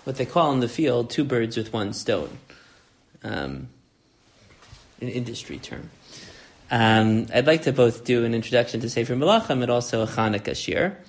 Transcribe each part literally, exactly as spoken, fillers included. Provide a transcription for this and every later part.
what they call in the field two birds with one stone, um, an industry term. Um, I'd like to both do an introduction to Sefer Melachim and also a Chanukah shir.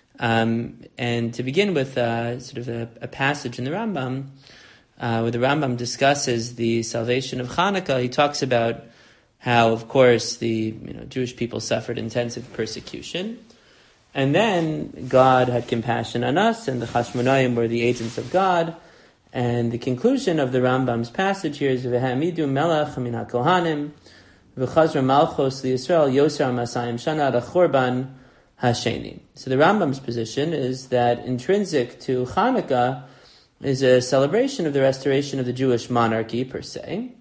Um, and to begin with uh, sort of a, a passage in the Rambam, uh, where the Rambam discusses the salvation of Chanukah. He talks about how, of course, the you know Jewish people suffered intensive persecution. And then God had compassion on us, and the Chashmonaim were the agents of God. And the conclusion of the Rambam's passage here is V'ha'amidu melech min ha'kohanim v'chazra malchos liYisrael yosar masayim shana rachorban hasheni. So the Rambam's position is that intrinsic to Chanukah is a celebration of the restoration of the Jewish monarchy per se.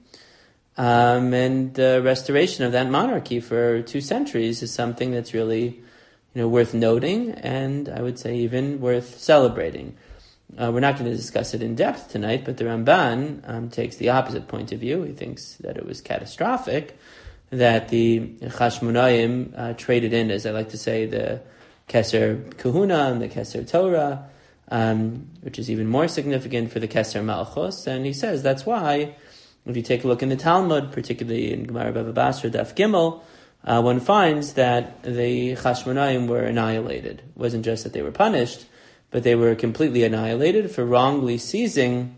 Um, and the restoration of that monarchy for two centuries is something that's really you know, worth noting, and I would say even worth celebrating. Uh, we're not going to discuss it in depth tonight, but the Ramban um, takes the opposite point of view. He thinks that it was catastrophic that the Chashmonaim uh, traded in, as I like to say, the Keser Kahuna and the Keser Torah, um, which is even more significant for the Keser Malchus. And he says that's why, if you take a look in the Talmud, particularly in Gemara Bava Basra, Daf Gimel, uh, one finds that the Chashmonaim were annihilated. It wasn't just that they were punished, but they were completely annihilated for wrongly seizing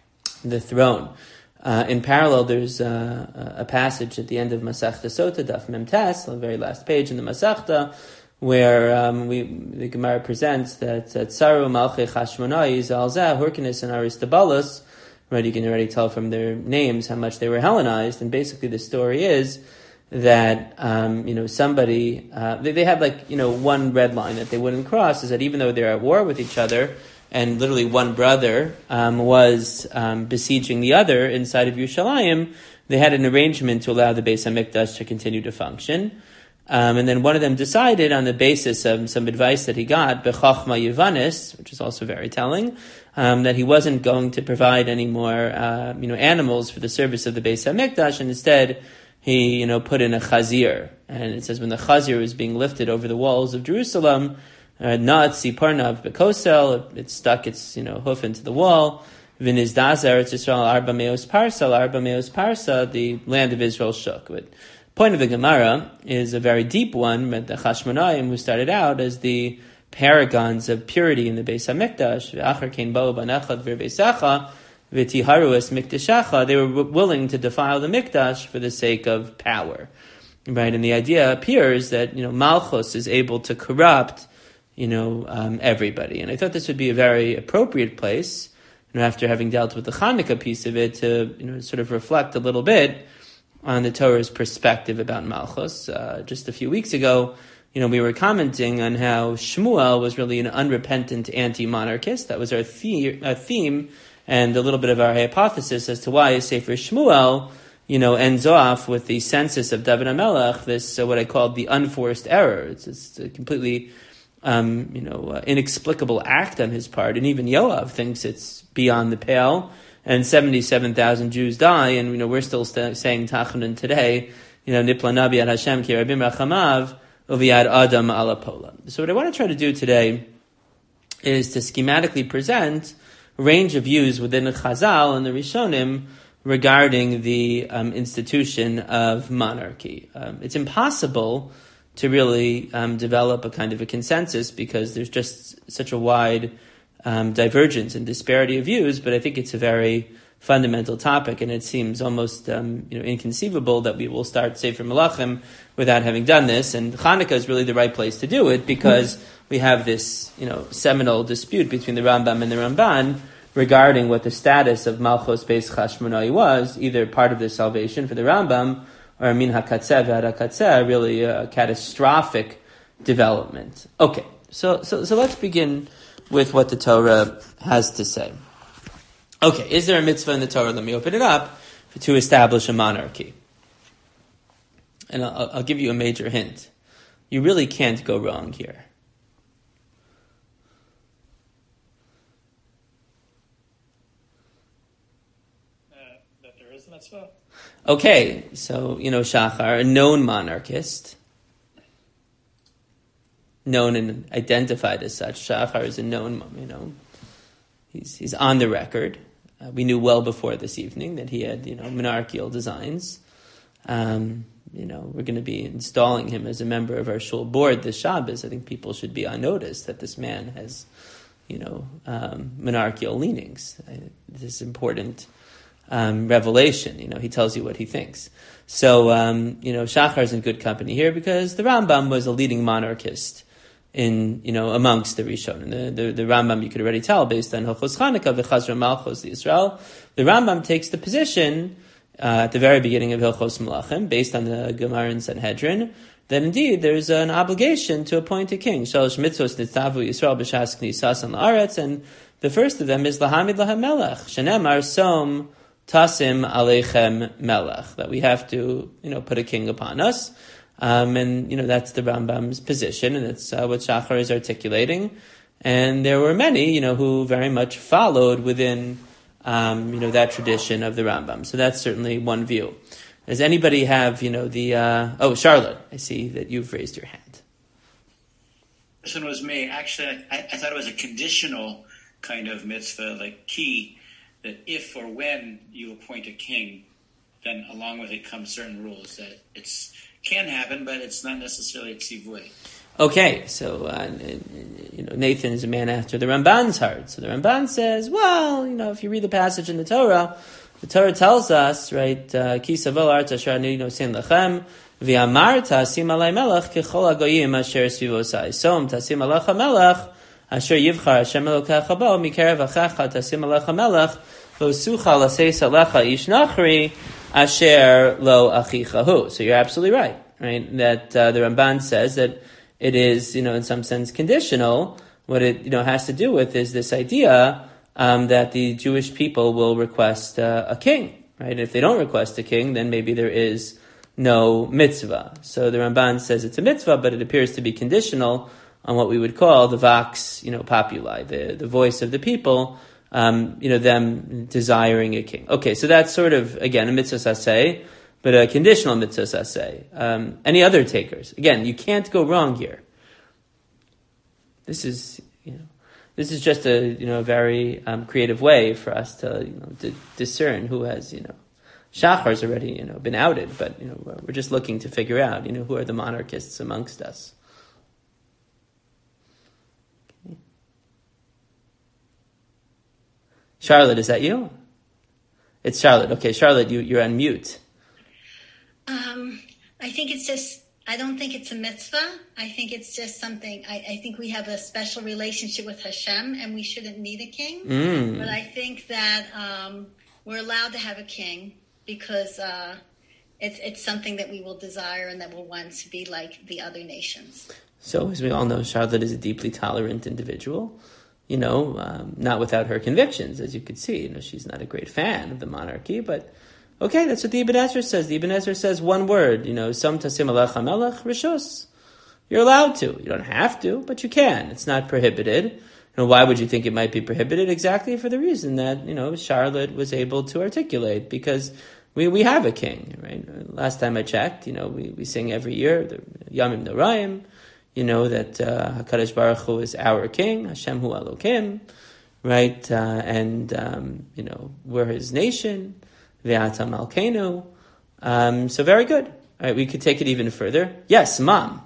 the throne. Uh, in parallel, there's uh, a passage at the end of Masechta Sota, Daf Mem Tes, the very last page in the Masechta, where um, we the Gemara presents that Tsaru Malchei Chashmonai Zalzeh Hurkinus and Aristobulus. Right, you can already tell from their names how much they were Hellenized, and basically the story is that um, you know somebody uh, they, they had like you know one red line that they wouldn't cross, is that even though they're at war with each other, and literally one brother um, was um, besieging the other inside of Yerushalayim, they had an arrangement to allow the Beis HaMikdash to continue to function. Um, and then one of them decided, on the basis of some advice that he got, Bechachma Yevanis, which is also very telling, um, that he wasn't going to provide any more uh, you know animals for the service of the Beis HaMikdash, and instead he you know put in a chazir. And it says when the chazir was being lifted over the walls of Jerusalem, Naatzi Parnav Bekosel, it stuck its you know hoof into the wall. V'nizdazer Eretz Yisrael Arba Meos Parsa, Arba Meos Parsa, the land of Israel shook. But point of the Gemara is a very deep one. But the Chashmonaim, who started out as the paragons of purity in the Beis HaMikdash, V'achar Kein Bo Banechad V'Beisecha V'Tiharu Es Mikdashecha, they were willing to defile the Mikdash for the sake of power, right? And the idea appears that you know Malchus is able to corrupt you know, um, everybody. And I thought this would be a very appropriate place, you know, after having dealt with the Chanukah piece of it, to, you know, sort of reflect a little bit on the Torah's perspective about Malchus. Uh, just a few weeks ago, you know, we were commenting on how Shmuel was really an unrepentant anti-monarchist. That was our, the- our theme, and a little bit of our hypothesis as to why Sefer Shmuel, you know, ends off with the census of David HaMelech, this, uh, what I called the unforced error. It's, it's a completely Um, you know, uh, inexplicable act on his part, and even Yoav thinks it's beyond the pale. And seventy-seven thousand Jews die, and you know we're still st- saying Tachanun today. You know, Nipla Nabi ad Hashem ki Rabim Rachamav uviad Adam ala Pola. So what I want to try to do today is to schematically present a range of views within the Chazal and the Rishonim regarding the um, institution of monarchy. Um, it's impossible to really um, develop a kind of a consensus, because there's just such a wide um, divergence and disparity of views. But I think it's a very fundamental topic, and it seems almost um, you know inconceivable that we will start Sefer Melachim without having done this. And Chanukah is really the right place to do it, because we have this you know seminal dispute between the Rambam and the Ramban regarding what the status of Malchus Beis Chashmonai was, either part of the salvation for the Rambam, or min hakatzeh v'hakatzeh, really a catastrophic development. Okay, so, so so let's begin with what the Torah has to say. Okay, is there a mitzvah in the Torah? Let me open it up to establish a monarchy. And I'll, I'll give you a major hint. You really can't go wrong here. Uh, that there is a mitzvah? Okay, so, you know, Shachar, a known monarchist, known and identified as such. Shachar is a known, you know, he's he's on the record. Uh, we knew well before this evening that he had, you know, monarchical designs. Um, you know, we're going to be installing him as a member of our shul board this Shabbos. I think people should be on notice that this man has, you know, um, monarchical leanings. Uh, this is important um, revelation. You know, he tells you what he thinks. So, um, you know, Shachar's in good company here because the Rambam was a leading monarchist in, you know, amongst the Rishonim. The, the, the Rambam, you could already tell, based on Hilchos Chanukah, V'chazra Malchos Yisrael, the Rambam takes the position uh, at the very beginning of Hilchos Melachim, based on the Gemara in Sanhedrin, that indeed there's an obligation to appoint a king. Shalosh mitzvos nitzavu Yisrael b'shas knisas on la'aretz, and the first of them is Lahamid Lahem Melech, Shenemar Som Tasim Aleichem Melech, that we have to, you know, put a king upon us. Um, and, you know, that's the Rambam's position, and that's uh, what Shachar is articulating. And there were many, you know, who very much followed within, um, you know, that tradition of the Rambam. So that's certainly one view. Does anybody have, you know, the, uh, oh, Charlotte, I see that you've raised your hand. This one was me. Actually, I, I thought it was a conditional kind of mitzvah, like key, that if or when you appoint a king, then along with it come certain rules that it's can happen, but it's not necessarily a tzivui. Okay, so uh, you know, Nathan is a man after the Ramban's heart. So the Ramban says, well, you know, if you read the passage in the Torah, the Torah tells us, right, Ki savel arta asher ani nosen lachem, v'amarta tasim alei melech kechol hagoyim asher svivosai. Som tasim alecha melech asher yivchar Hashem elokecha bo mikerev achecha tasim alecha melech v'osucha laseis alecha ish nachri asher lo achichahu. So you're absolutely right, right? That uh, the Ramban says that it is, you know, in some sense conditional. What it, you know, has to do with is this idea um, that the Jewish people will request uh, a king, right? And if they don't request a king, then maybe there is no mitzvah. So the Ramban says it's a mitzvah, but it appears to be conditional on what we would call the vox, you know, populi, the the voice of the people. Um, you know, them desiring a king. Okay, so that's sort of, again, a mitzvah saseh, but a conditional mitzvah saseh. Um, any other takers? Again, you can't go wrong here. This is, you know, this is just a, you know, a very um, creative way for us to, you know, to discern who has, you know, Shachar's already, you know, been outed, but, you know, we're just looking to figure out, you know, who are the monarchists amongst us. Charlotte, is that you? It's Charlotte. Okay, Charlotte, you, you're on mute. Um, I think it's just, I don't think it's a mitzvah. I think it's just something, I, I think we have a special relationship with Hashem and we shouldn't need a king. Mm. But I think that um, we're allowed to have a king because uh, it's it's something that we will desire and that we'll want to be like the other nations. So, as we all know, Charlotte is a deeply tolerant individual. You know, um, not without her convictions, as you could see. You know, she's not a great fan of the monarchy, but okay, that's what the Ibn Ezra says. The Ibn Ezra says one word, you know, Som tasim alecha melech rishos. You're allowed to. You don't have to, but you can. It's not prohibited. You know, why would you think it might be prohibited? Exactly for the reason that, you know, Charlotte was able to articulate, because we, we have a king, right? Last time I checked, you know, we, we sing every year, the Yamim Noraim. You know that uh, HaKadosh Baruch Hu is our king, Hashem Hu Elokim, right? Uh, and, um, you know, we're his nation, Ve'ata Malkeinu. Um, so very good. All right, we could take it even further. Yes, Mom.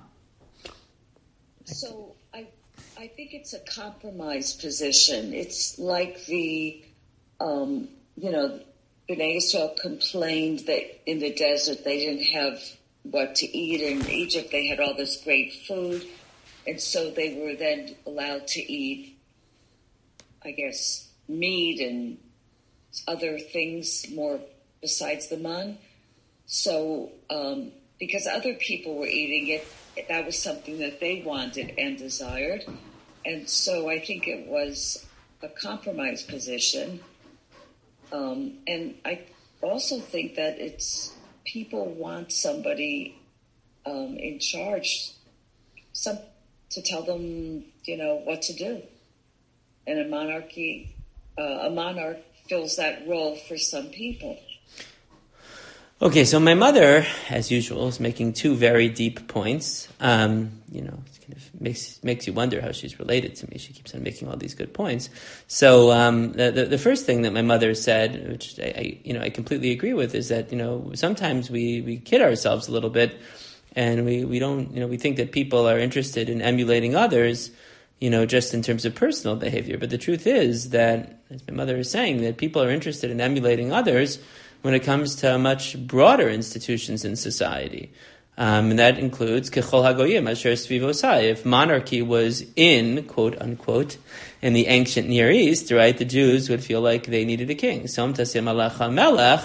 So I I think it's a compromise position. It's like the, um, you know, Bnei Yisrael complained that in the desert they didn't have what to eat. In Egypt they had all this great food, and so they were then allowed to eat, I guess, meat and other things more besides the man. So um, because other people were eating it, that was something that they wanted and desired, and so I think it was a compromise position. Um, and I also think that it's people want somebody um, in charge, some to tell them, you know, what to do. And a monarchy, uh, a monarch fills that role for some people. Okay, so my mother, as usual, is making two very deep points. Um, you know, it kind of makes makes you wonder how she's related to me. She keeps on making all these good points. So um, the, the the first thing that my mother said, which I, I you know I completely agree with, is that you know sometimes we, we kid ourselves a little bit, and we, we don't you know we think that people are interested in emulating others, you know, just in terms of personal behavior. But the truth is that, as my mother is saying, that people are interested in emulating others when it comes to much broader institutions in society. Um, and that includes Kechol HaGoyim Asher Svivosai. If monarchy was in, quote unquote, in the ancient Near East, right, the Jews would feel like they needed a king. Som Tasim Alecha Melech,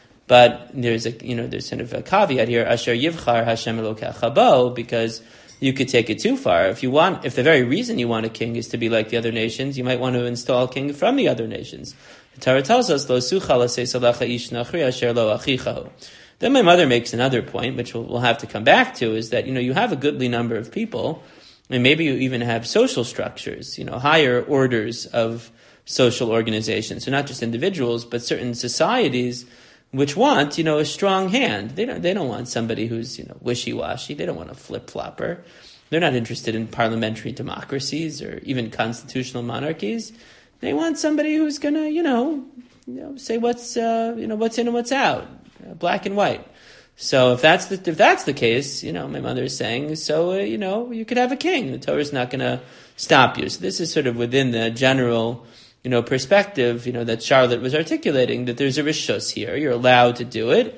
but there's a, you know, there's kind of a caveat here, Asher Yivchar Hashem Elokecha Bo, because you could take it too far. If you want, if the very reason you want a king is to be like the other nations, you might want to install a king from the other nations. The Torah tells us, Lo sucha l'sei salacha ish nachri asher lo achichahu. Then my mother makes another point, which we'll, we'll have to come back to, is that, you know, you have a goodly number of people, and maybe you even have social structures, you know, higher orders of social organizations. So not just individuals, but certain societies which want, you know, a strong hand. They don't, they don't want somebody who's, you know, wishy-washy. They don't want a flip-flopper. They're not interested in parliamentary democracies or even constitutional monarchies. They want somebody who's going to, you know, you know, say what's, uh, you know, what's in and what's out, uh, black and white. So if that's the if that's the case, you know, my mother is saying, so uh, you know, you could have a king. The Torah is not going to stop you. So this is sort of within the general, you know, perspective, you know, that Charlotte was articulating, that there's a rishus here. You're allowed to do it,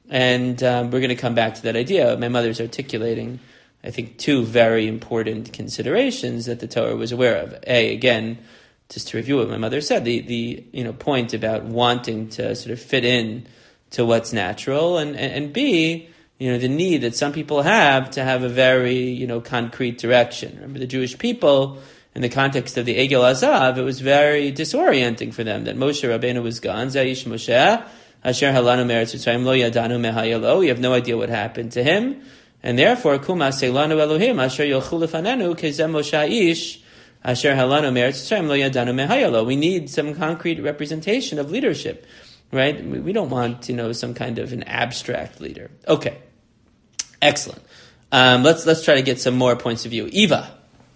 and um, we're going to come back to that idea. My mother's articulating, I think, two very important considerations that the Torah was aware of. A, again, just to review what my mother said, the, the you know point about wanting to sort of fit in to what's natural, and, and, and B, you know, the need that some people have to have a very, you know, concrete direction. Remember, the Jewish people, in the context of the Egel Azav, it was very disorienting for them that Moshe Rabbeinu was gone. Zaish Moshe, Asher halanu me'eretz Mitzrayim lo yadanu mehayalo. We have no idea what happened to him, and therefore, Kuma seilanu Elohim Asher yolchu lefanenu kezem Moshe ish Asher halanu me'eretz Mitzrayim lo yadanu mehayalo. We need some concrete representation of leadership, right? We don't want, you know, some kind of an abstract leader. Okay, excellent. Um, let's let's try to get some more points of view. Eva.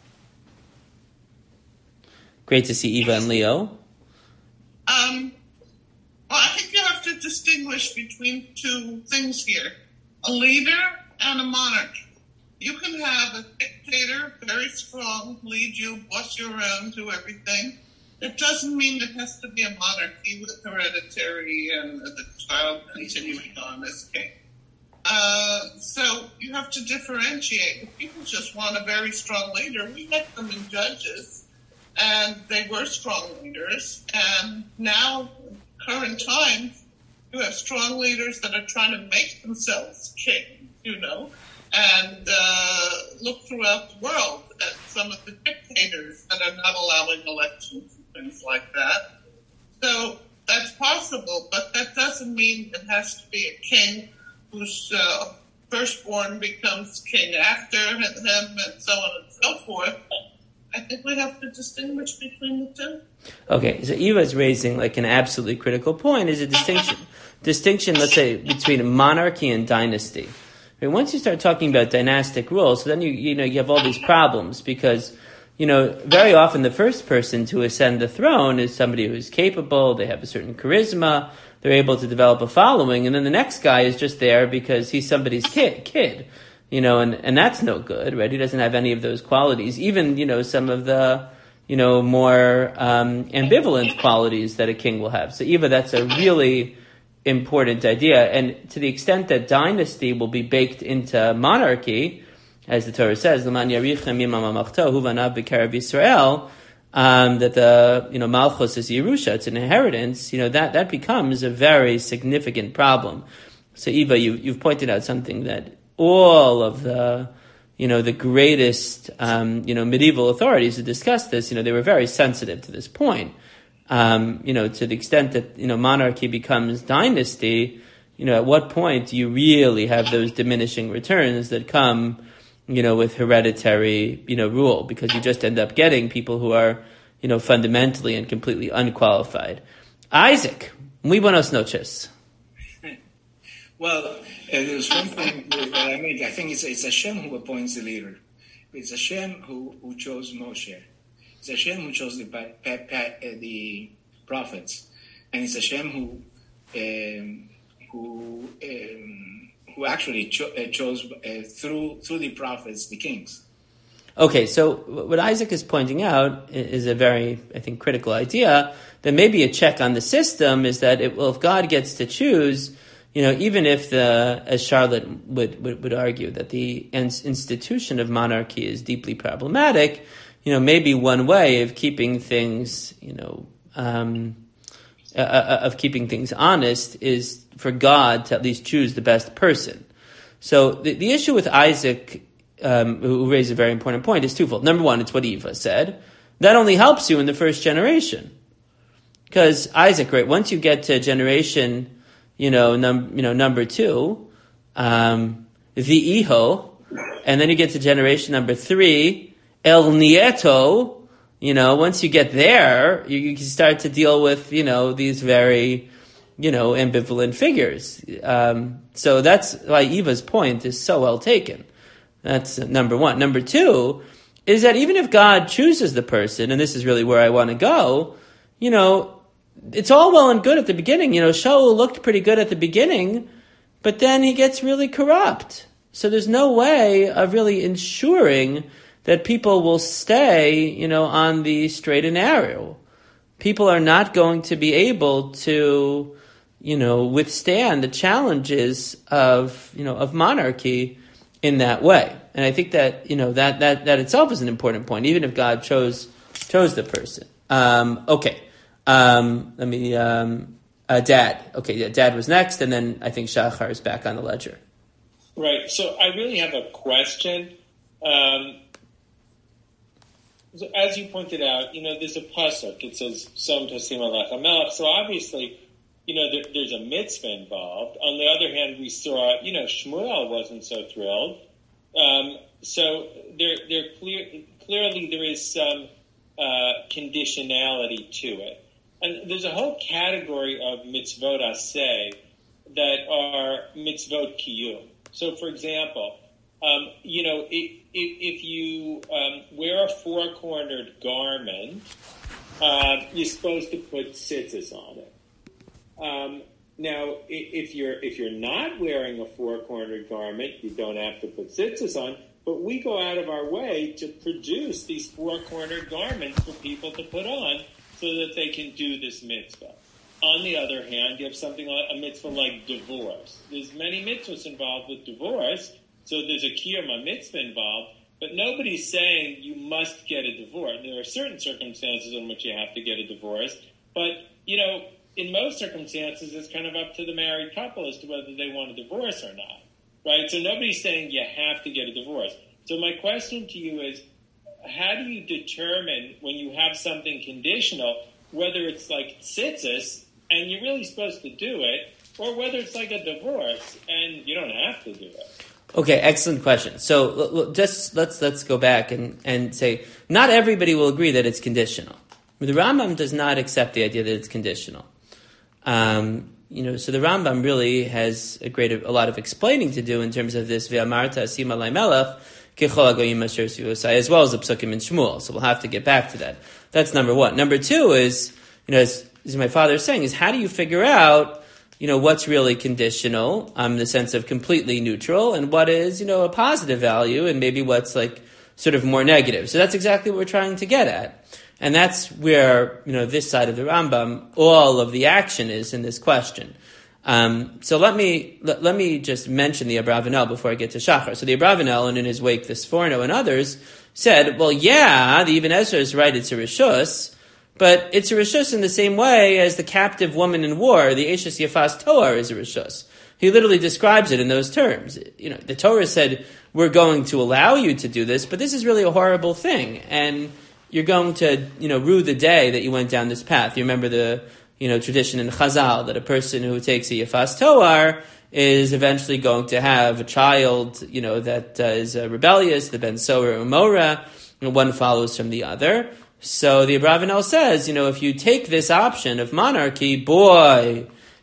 Great to see Eva and Leo. Um, well, I think you have to distinguish between two things here. A leader and a monarch. You can have a dictator, very strong, lead you, boss you around, do everything. It doesn't mean it has to be a monarchy with hereditary and the child continuing on as king. Uh, so you have to differentiate. If people just want a very strong leader, we had them in Judges, and they were strong leaders. And now, current times, you have strong leaders that are trying to make themselves king, you know, and uh, look throughout the world at some of the dictators that are not allowing elections and things like that. So that's possible, but that doesn't mean it has to be a king whose uh, firstborn becomes king after him and so on and so forth. I think we have to distinguish between the two. Okay, so Eva is raising like an absolutely critical point, is a distinction, distinction, let's say, between monarchy and dynasty. I mean, once you start talking about dynastic rule, so then you you know you have all these problems because, you know, very often the first person to ascend the throne is somebody who's capable, they have a certain charisma, they're able to develop a following, and then the next guy is just there because he's somebody's kid, kid, you know, and, and that's no good, right? He doesn't have any of those qualities, even, you know, some of the, you know, more um, ambivalent qualities that a king will have. So Eva, that's a really important idea, and to the extent that dynasty will be baked into monarchy, as the Torah says, "L'man yarichem yimam mamachto hu vanav b'karav Yisrael," um, that the you know Malchus is Yerusha, it's an inheritance. You know that that becomes a very significant problem. So Eva, you you've pointed out something that all of the you know the greatest um, you know medieval authorities who discussed this, you know they were very sensitive to this point. Um, you know, to the extent that, you know, monarchy becomes dynasty, you know, at what point do you really have those diminishing returns that come, you know, with hereditary, you know, rule? Because you just end up getting people who are, you know, fundamentally and completely unqualified. Isaac, muy buenas noches. Well, uh, there's one thing that I made. I think it's, it's Hashem who appoints the leader. It's Hashem who, who chose Moshe. It's Hashem who chose the, pa, pa, pa, uh, the prophets. And it's Hashem who um, who um, who actually cho- uh, chose uh, through through the prophets the kings. Okay, so what Isaac is pointing out is a very, I think, critical idea, that maybe a check on the system is that it, well, if God gets to choose, you know, even if the, as Charlotte would, would, would argue, that the institution of monarchy is deeply problematic, you know, maybe one way of keeping things, you know, um, uh, of keeping things honest is for God to at least choose the best person. So the, the issue with Isaac, Um, who raised a very important point, is twofold. Number one, it's what Eva said. That only helps you in the first generation. Because Isaac, right, once you get to generation, you know, num- you know, number two, um, the Iho, and then you get to generation number three, El Nieto, you know, once you get there, you, you can start to deal with, you know, these very, you know, ambivalent figures. Um, so that's why Eva's point is so well taken. That's number one. Number two is that even if God chooses the person, and this is really where I want to go, you know, it's all well and good at the beginning. You know, Shaul looked pretty good at the beginning, but then he gets really corrupt. So there's no way of really ensuring that people will stay, you know, on the straight and narrow. People are not going to be able to, you know, withstand the challenges of, you know, of monarchy in that way. And I think that, you know, that, that, that itself is an important point, even if God chose, chose the person. Um, okay. Um, let me, um, uh, Dad. Okay. Yeah, Dad was next. And then I think Shachar is back on the ledger. Right. So I really have a question. Um, so as you pointed out, you know, there's a pasuk. It says, Som Tosim Alech HaMelech. So obviously, you know, there, there's a mitzvah involved. On the other hand, we saw, you know, Shmuel wasn't so thrilled. Um, so there, there clear, clearly there is some uh, conditionality to it. And there's a whole category of mitzvot aseh that are mitzvot kiyum. So, for example, um, you know, if, if you um, wear a four-cornered garment, uh, you're supposed to put tzitzis on it. Um, now, if you're if you're not wearing a four-cornered garment, you don't have to put tzitzis on. But we go out of our way to produce these four-cornered garments for people to put on so that they can do this mitzvah. On the other hand, you have something like a mitzvah like divorce. There's many mitzvahs involved with divorce, so there's a kiyum mitzvah involved. But nobody's saying you must get a divorce. There are certain circumstances in which you have to get a divorce, but you know. In most circumstances, it's kind of up to the married couple as to whether they want a divorce or not, right? So nobody's saying you have to get a divorce. So my question to you is, how do you determine when you have something conditional, whether it's like tzitzis and you're really supposed to do it, or whether it's like a divorce and you don't have to do it? Okay, excellent question. So just let's let's go back and, and say not everybody will agree that it's conditional. The Rambam does not accept the idea that it's conditional. Um, you know, so the Rambam really has a great, a lot of explaining to do in terms of this Ve'amarta asim alai melech kechol hagoyim asher sivosai, as well as the psukim in Shmuel. So we'll have to get back to that. That's number one. Number two is, you know, as, as my father is saying, is how do you figure out, you know, what's really conditional, um, in the sense of completely neutral, and what is, you know, a positive value, and maybe what's like sort of more negative. So that's exactly what we're trying to get at. And that's where, you know, this side of the Rambam, all of the action is in this question. Um, so let me let, let me just mention the Abravanel before I get to Shachar. So the Abravanel, and in his wake, the Sforno and others, said, well, yeah, the Ibn Ezra is right, it's a Rishus, but it's a Rishus in the same way as the captive woman in war, the Eshes Yafas Toar is a Rishus. He literally describes it in those terms. You know, the Torah said, we're going to allow you to do this, but this is really a horrible thing. And you're going to, you know, rue the day that you went down this path. You remember the, you know, tradition in Chazal that a person who takes a Yafas Toar is eventually going to have a child, you know, that uh, is uh, rebellious, the Ben Sora Umora, and one follows from the other. So the Abravanel says, you know, if you take this option of monarchy, boy,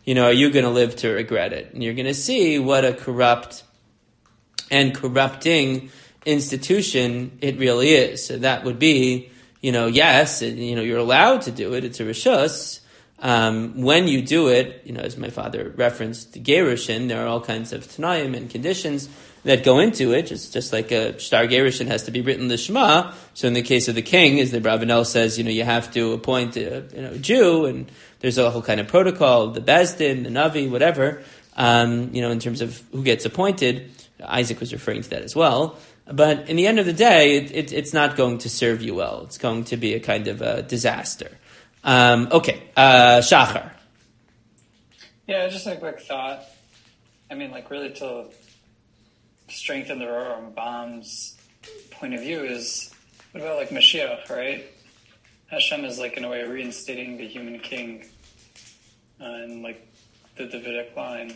you know, are you going to live to regret it? And you're going to see what a corrupt and corrupting institution it really is. So that would be, you know, yes, you know, you're allowed to do it. It's a rishus. Um, when you do it, you know, as my father referenced, the gerushin, there are all kinds of tanaim and conditions that go into it. It's just like a shtar gerushin has to be written l'shma. So in the case of the king, as the Bravanel says, you know, you have to appoint a you know, Jew, and there's a whole kind of protocol, the Bezdin, the Navi, whatever, um, you know, in terms of who gets appointed. Isaac was referring to that as well. But in the end of the day, it, it, it's not going to serve you well. It's going to be a kind of a disaster. Um, okay, uh, Shachar. Yeah, just a quick thought. I mean, like, really to strengthen the Rambam's point of view is, what about, like, Mashiach, right? Hashem is, like, in a way, reinstating the human king uh, in, like, the Davidic line,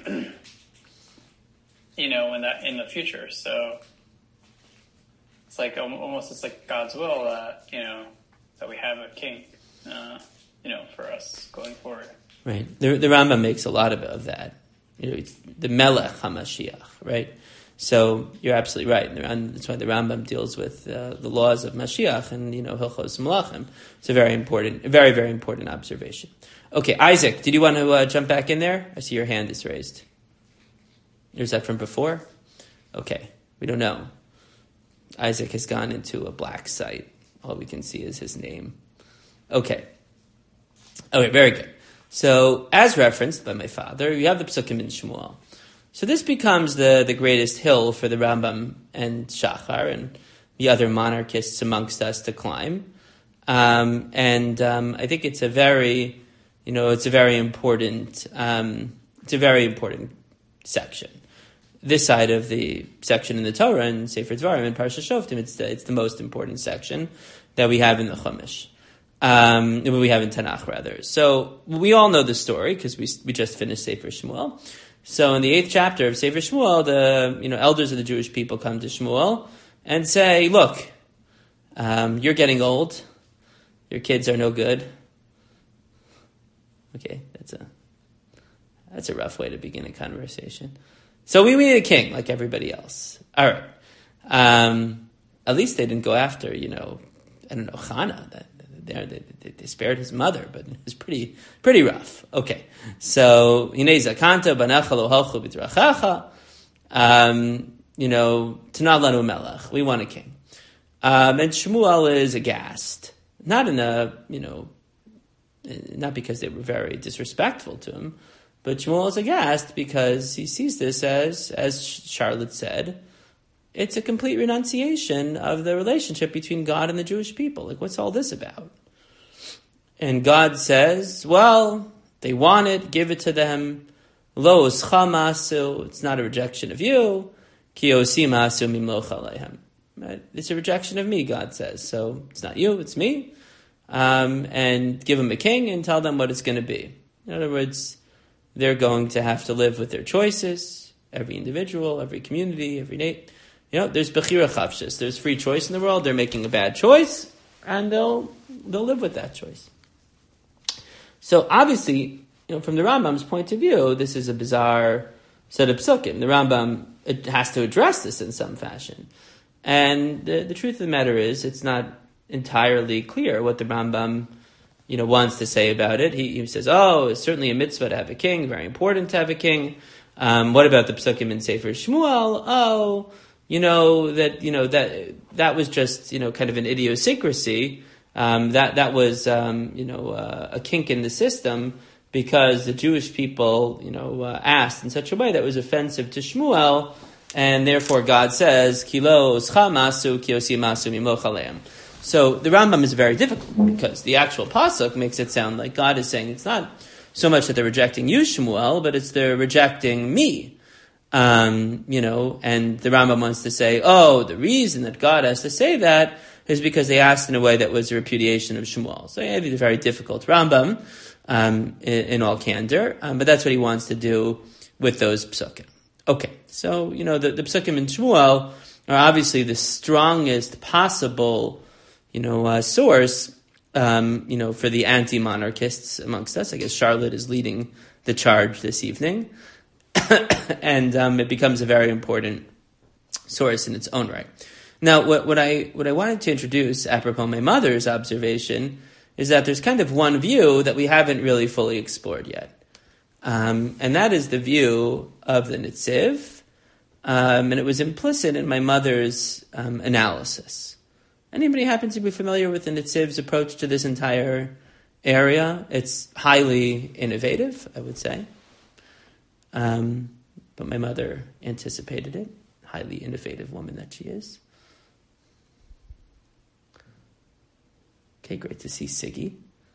you know, in that in the future. So it's like almost it's like God's will that, you know, that we have a king. Uh, you know, for us going forward. Right. The, the Rambam makes a lot of, of that. You know, it's the Melech HaMashiach, right? So you're absolutely right. And that's why the Rambam deals with uh, the laws of Mashiach and, you know, Hilchos Malachim. It's a very important, very, very important observation. Okay, Isaac, did you want to uh, jump back in there? I see your hand is raised. Or is that from before? Okay, we don't know. Isaac has gone into a black site. All we can see is his name. Okay. Okay, very good. So, as referenced by my father, you have the Psukim in Shmuel. So this becomes the, the greatest hill for the Rambam and Shachar and the other monarchists amongst us to climb. Um, and um, I think it's a very, you know, it's a very important, um, it's a very important section. This side of the section in the Torah and Sefer Dvarim and Parsha Shoftim, it's the, it's the most important section that we have in the Chumash. Um, we have in Tanakh, rather. So we all know the story because we we just finished Sefer Shmuel. So in the eighth chapter of Sefer Shmuel, the you know elders of the Jewish people come to Shmuel and say, "Look, um, you're getting old. Your kids are no good." Okay, that's a that's a rough way to begin a conversation. So we need a king like everybody else. All right. Um, at least they didn't go after you know I don't know Chana. That, They, they, they spared his mother, but it was pretty pretty rough. Okay, so Hinei zakanta banecha lo halchu b'drachecha. Um, you know, Tanad lanu melech. We want a king. Um, and Shmuel is aghast, not in a you know, not because they were very disrespectful to him, but Shmuel is aghast because he sees this as as Charlotte said. It's a complete renunciation of the relationship between God and the Jewish people. Like, what's all this about? And God says, well, they want it, give it to them. Lo oscha masu, it's not a rejection of you. Ki osi masu mimloch alehem. It's a rejection of me, God says. So it's not you, it's me. Um, and give them a king and tell them what it's going to be. In other words, they're going to have to live with their choices. Every individual, every community, every nation. You know, there's bechira chavshis. There's free choice in the world. They're making a bad choice, and they'll they'll live with that choice. So obviously, you know, from the Rambam's point of view, this is a bizarre set of psukim. The Rambam it has to address this in some fashion, and the, the truth of the matter is, it's not entirely clear what the Rambam, you know, wants to say about it. He, he says, "Oh, it's certainly a mitzvah to have a king. Very important to have a king." Um, what about the psukim in Sefer Shmuel? Oh. You know, that, you know, that, that was just, you know, kind of an idiosyncrasy. Um, that, that was, um, you know, uh, a kink in the system because the Jewish people, you know, uh, asked in such a way that was offensive to Shmuel. And therefore God says, Kilo oscha masu, kiosi masu mimloch aleim. So the Rambam is very difficult because the actual pasuk makes it sound like God is saying it's not so much that they're rejecting you, Shmuel, but it's they're rejecting me. Um, you know, and the Rambam wants to say, oh, the reason that God has to say that is because they asked in a way that was a repudiation of Shmuel. So yeah, it's a very difficult Rambam, um, in, in all candor, um, but that's what he wants to do with those psukim. Okay, so, you know, the, the psukim in Shmuel are obviously the strongest possible, you know, uh, source um, you know, for the anti-monarchists amongst us. I guess Charlotte is leading the charge this evening. and um, it becomes a very important source in its own right. Now, what, what I what I wanted to introduce, apropos my mother's observation, is that there's kind of one view that we haven't really fully explored yet. Um, and that is the view of the Netziv, um, and it was implicit in my mother's um, analysis. Anybody happen to be familiar with the Netziv's approach to this entire area? It's highly innovative, I would say. Um, but my mother anticipated it. Highly innovative woman that she is. Okay, great to see Siggy.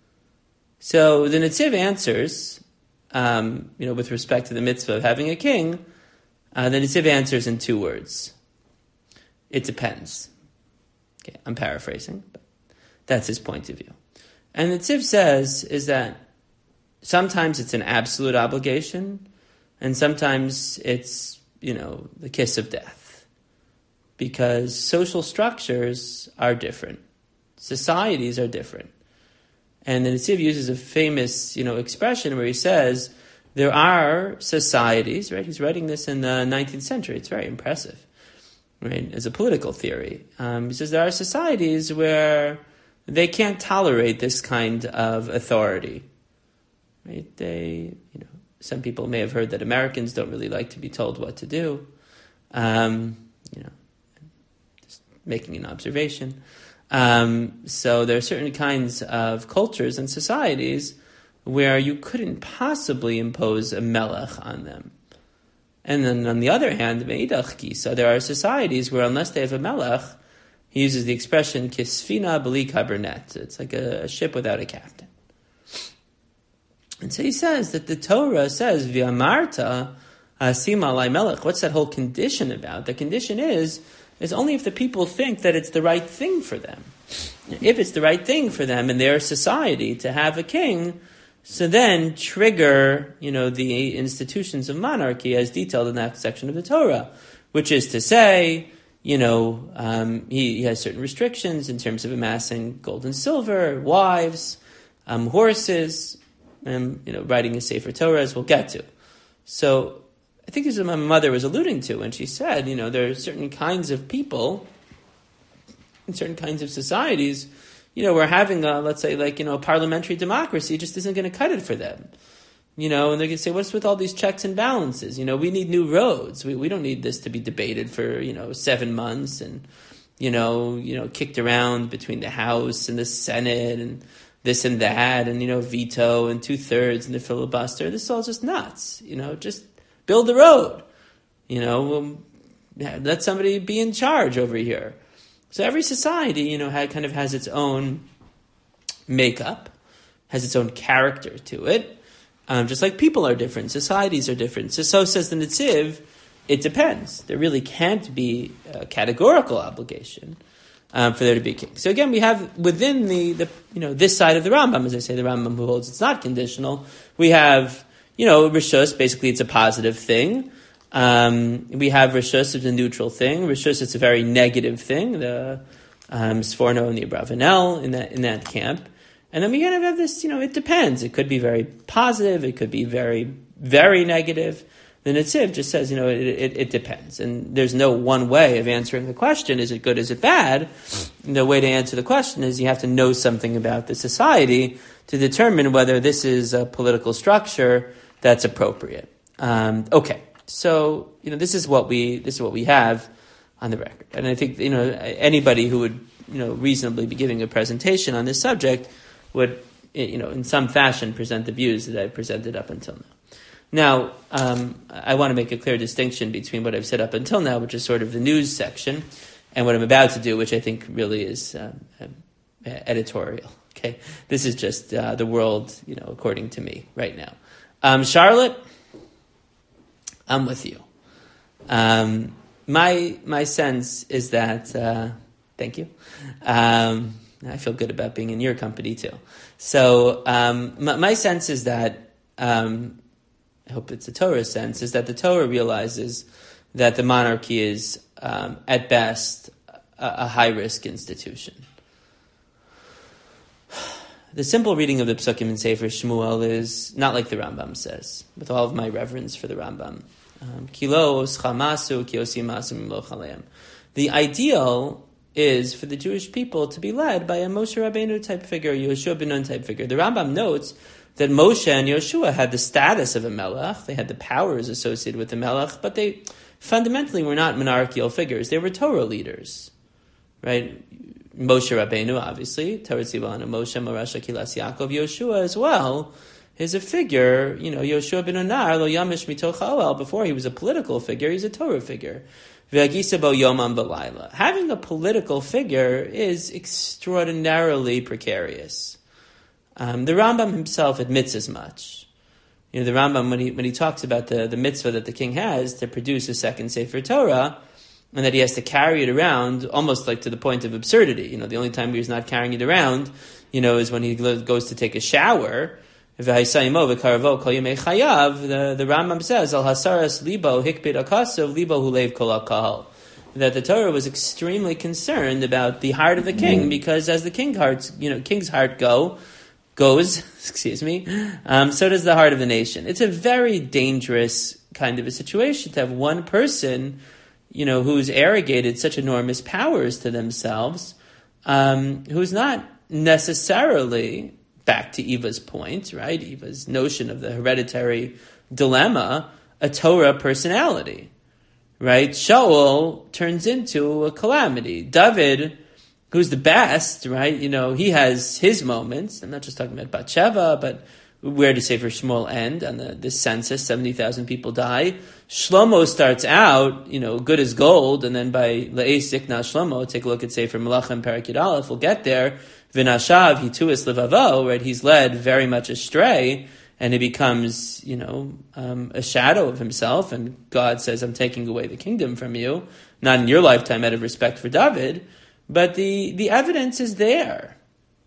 So the Netziv answers, um, you know, with respect to the mitzvah of having a king, uh, the Netziv answers in two words. It depends. Okay, I'm paraphrasing, but that's his point of view. And the Netziv says is that sometimes it's an absolute obligation, and sometimes it's, you know, the kiss of death. Because social structures are different. Societies are different. And the Netziv uses a famous, you know, expression where he says, there are societies, right? He's writing this in the nineteenth century. It's very impressive, right? As a political theory. Um, he says there are societies where they can't tolerate this kind of authority, right? They, you know, some people may have heard that Americans don't really like to be told what to do. Um, you know, just making an observation. Um, so there are certain kinds of cultures and societies where you couldn't possibly impose a melech on them. And then on the other hand, meidach ki, so there are societies where unless they have a melech, he uses the expression kisfina b'li kabernet. It's like a, a ship without a captain. And so he says that the Torah says, V'amarta asima alai melech. What's that whole condition about? The condition is, is only if the people think that it's the right thing for them. If it's the right thing for them in their society to have a king, so then trigger, you know, the institutions of monarchy as detailed in that section of the Torah, which is to say, you know, um, he, he has certain restrictions in terms of amassing gold and silver, wives, um, horses, and, you know, writing a Sefer Torah, as we'll get to. So I think this is what my mother was alluding to when she said, you know, there are certain kinds of people in certain kinds of societies, you know, we're having a, let's say, like, you know, a parliamentary democracy just isn't going to cut it for them. You know, and they're going to say, what's with all these checks and balances? You know, we need new roads. We we don't need this to be debated for, you know, seven months and, you know, you know, kicked around between the House and the Senate and this and that and, you know, veto and two-thirds and the filibuster. This is all just nuts. You know, just build the road. You know, um, let somebody be in charge over here. So every society, you know, had, kind of has its own makeup, has its own character to it. Um, just like people are different, societies are different. So, so says the Netziv, it depends. There really can't be a categorical obligation um, for there to be a king. So again, we have within the, the, you know, this side of the Rambam, as I say, the Rambam who holds it's not conditional, we have, you know, Rishus, basically it's a positive thing. Um, we have Rishus, it's a neutral thing. Rishus, it's a very negative thing. The um, Sforno and the Abravanel in that in that camp. And then we kind of have this, you know, it depends. It could be very positive. It could be very, very negative. The Netziv just says, you know, it, it, it depends. And there's no one way of answering the question, is it good, is it bad? And the way to answer the question is you have to know something about the society to determine whether this is a political structure that's appropriate. Um, okay, so, you know, this is what we this is what we have on the record. And I think, you know, anybody who would, you know, reasonably be giving a presentation on this subject would, you know, in some fashion present the views that I've presented up until now. Now, um, I want to make a clear distinction between what I've said up until now, which is sort of the news section, and what I'm about to do, which I think really is um, um, editorial. Okay, this is just uh, the world, you know, according to me right now. Um, Charlotte, I'm with you. Um, my my sense is that. Uh, thank you. Um, I feel good about being in your company too. So um, my, my sense is that, um, I hope it's a Torah sense, is that the Torah realizes that the monarchy is, um, at best, a, a high-risk institution. the simple reading of the Psukim in Sefer Shmuel is not like the Rambam says, with all of my reverence for the Rambam. Um, Kilos chamasu kiosimasu mimlo chaleim. The ideal is for the Jewish people to be led by a Moshe Rabbeinu type figure, Yoshua ben Nun type figure. The Rambam notes that Moshe and Yoshua had the status of a melech, they had the powers associated with the melech, but they fundamentally were not monarchical figures. They were Torah leaders, right? Moshe Rabbeinu, obviously, Torah Tzivanu, Moshe, Morasha, Kilas, Yaakov, Yoshua as well is a figure, you know, Yoshua ben Onar, lo yamish mitoch ha'oel. Before he was a political figure, he's a Torah figure. Ve'agisa bo yomam b'layla. Having a political figure is extraordinarily precarious. Um, the Rambam himself admits as much. You know, the Rambam, when he when he talks about the, the mitzvah that the king has to produce a second Sefer Torah, and that he has to carry it around almost like to the point of absurdity. You know, the only time he's not carrying it around, you know, is when he goes to take a shower. The, the Rambam says, Al hasaras libo hikbid akasav libo hulev kol hakahal. That the Torah was extremely concerned about the heart of the king, because as the king's heart, you know, king's heart go, goes, excuse me, um, so does the heart of the nation. It's a very dangerous kind of a situation to have one person, you know, who's arrogated such enormous powers to themselves, um, who's not necessarily, back to Eva's point, right? Eva's notion of the hereditary dilemma, a Torah personality, right? Shaul turns into a calamity. David, who's the best, right? You know, he has his moments. I'm not just talking about Bathsheba, but where does Sefer Shmuel end? On the, the census, seventy thousand people die. Shlomo starts out, you know, good as gold, and then by Le'es Zikna Shlomo, take a look at Sefer Melachim Perek Yud Aleph, we'll get there. V'nashav hituas levavo, right? He's led very much astray, and he becomes, you know, um, a shadow of himself, and God says, I'm taking away the kingdom from you, not in your lifetime out of respect for David, but the, the evidence is there.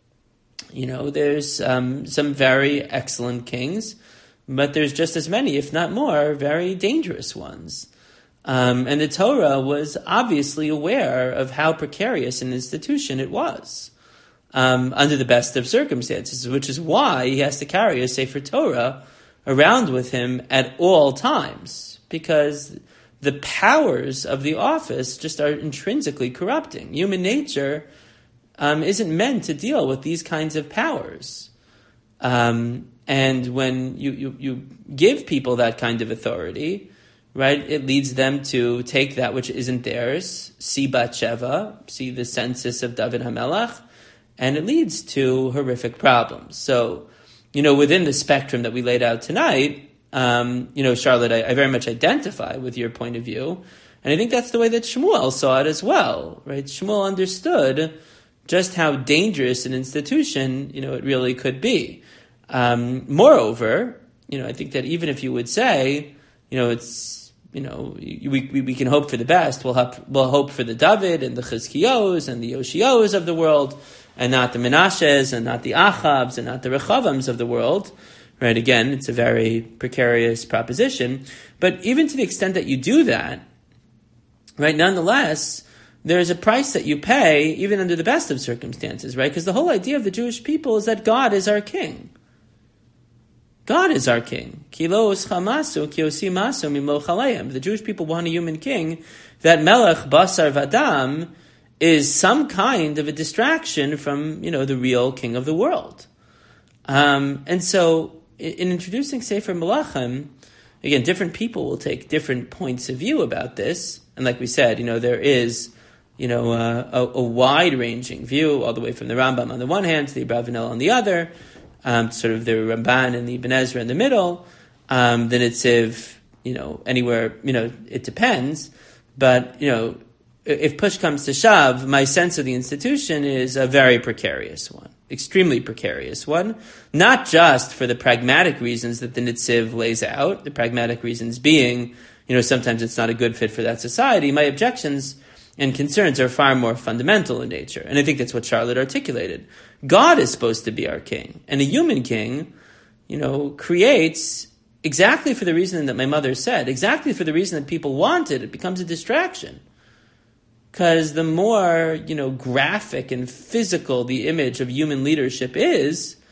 You know, there's um, some very excellent kings, but there's just as many, if not more, very dangerous ones. Um, and the Torah was obviously aware of how precarious an institution it was, um, under the best of circumstances, which is why he has to carry a Sefer Torah around with him at all times, because the powers of the office just are intrinsically corrupting. Human nature um, isn't meant to deal with these kinds of powers. Um, and when you, you, you give people that kind of authority, right, it leads them to take that which isn't theirs, see Bathsheba, see the census of David HaMelech, and it leads to horrific problems. So, you know, within the spectrum that we laid out tonight, um, you know, Charlotte, I, I very much identify with your point of view, and I think that's the way that Shmuel saw it as well, right? Shmuel understood just how dangerous an institution, you know, it really could be. Um, moreover, you know, I think that even if you would say, you know, it's, you know, we we, we can hope for the best. We'll hope, we'll hope for the David and the Chizkiyos and the Yoshios of the world, and not the Menashes and not the Achabs and not the Rechavams of the world. Right? Again, it's a very precarious proposition. But even to the extent that you do that, right, nonetheless, there's a price that you pay, even under the best of circumstances, right? Because the whole idea of the Jewish people is that God is our king. God is our king. Kilos chamasu kiosimasu mimlo chaleim. The Jewish people want a human king. That melech basar vadam is some kind of a distraction from, you know, the real king of the world. Um, and so, in, in introducing Sefer Melachim, again, different people will take different points of view about this. And like we said, you know, there is, you know, uh, a, a wide-ranging view, all the way from the Rambam on the one hand to the Abravanel on the other, um, sort of the Ramban and the Ibn Ezra in the middle, um, the Nitziv, you know, anywhere, you know, it depends. But, you know, if push comes to shove, my sense of the institution is a very precarious one, extremely precarious one, not just for the pragmatic reasons that the Nitziv lays out, the pragmatic reasons being, you know, sometimes it's not a good fit for that society. My objections and concerns are far more fundamental in nature. And I think that's what Charlotte articulated. God is supposed to be our king. And a human king, you know, creates exactly for the reason that my mother said, exactly for the reason that people want it, it becomes a distraction. Because the more, you know, graphic and physical the image of human leadership is,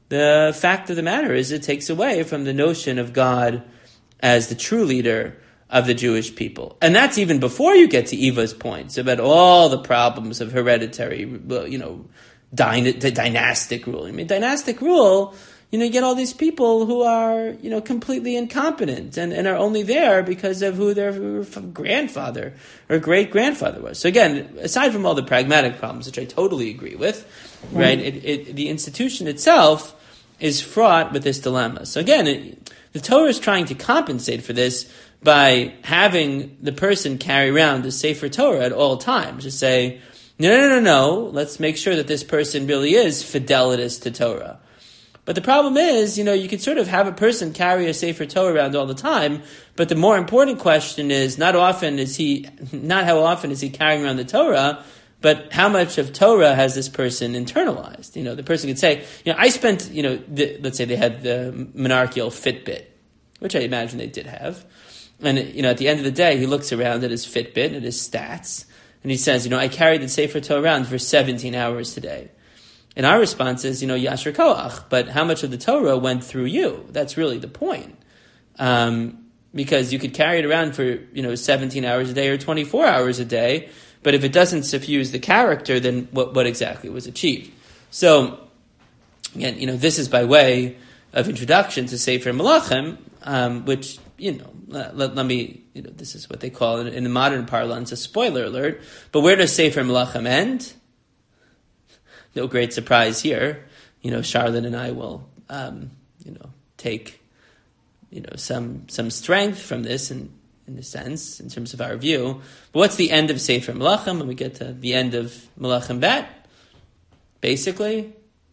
the fact of the matter is it takes away from the notion of God as the true leader of the Jewish people. And that's even before you get to Eva's points about all the problems of hereditary, you know, dyna- dynastic rule. I mean, dynastic rule, you know, you get all these people who are, you know, completely incompetent and, and are only there because of who their grandfather or great-grandfather was. So again, aside from all the pragmatic problems, which I totally agree with, mm-hmm. right, it, it, the institution itself is fraught with this dilemma. So again, it, the Torah is trying to compensate for this by having the person carry around the Sefer Torah at all times to say, no, no, no, no, let's make sure that this person really is fidelitous to Torah. But the problem is, you know, you can sort of have a person carry a Sefer Torah around all the time, but the more important question is not often is he, not how often is he carrying around the Torah, but how much of Torah has this person internalized? You know, the person could say, you know, I spent, you know, the, let's say they had the monarchical Fitbit, which I imagine they did have. And, you know, at the end of the day, he looks around at his Fitbit and his stats, and he says, you know, I carried the Sefer Torah around for seventeen hours today. And our response is, you know, Yasher Koach, but how much of the Torah went through you? That's really the point. Um, because you could carry it around for, you know, seventeen hours a day or twenty-four hours a day, but if it doesn't suffuse the character, then what, what exactly was achieved? So, again, you know, this is by way of introduction to Sefer Melachim, um, which, you know, let, let, let me, you know, this is what they call in, in the modern parlance a spoiler alert. But where does Sefer Melachim end? No great surprise here. You know, Charlotte and I will, um, you know, take, you know, some some strength from this in, in a sense, in terms of our view. But what's the end of Sefer Melachim? When we get to the end of Melachim Bet, basically,